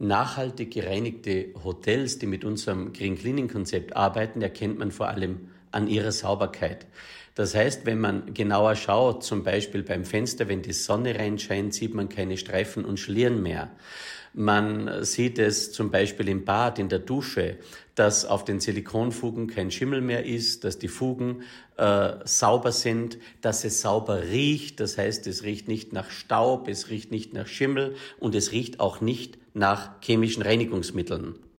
Nachhaltig gereinigte Hotels, die mit unserem Green Cleaning Konzept arbeiten, erkennt man vor allem an ihrer Sauberkeit. Das heißt, wenn man genauer schaut, zum Beispiel beim Fenster, wenn die Sonne reinscheint, sieht man keine Streifen und Schlieren mehr. Man sieht es zum Beispiel im Bad, in der Dusche, dass auf den Silikonfugen kein Schimmel mehr ist, dass die Fugen sauber sind, dass es sauber riecht. Das heißt, es riecht nicht nach Staub, es riecht nicht nach Schimmel und es riecht auch nicht nach chemischen Reinigungsmitteln.